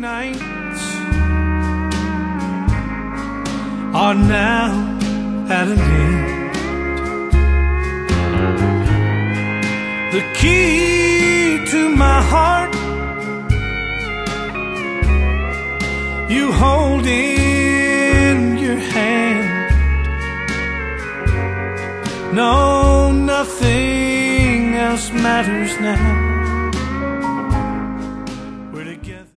nights are now at an end. The key to my heart you hold in your hand. No, nothing else matters now.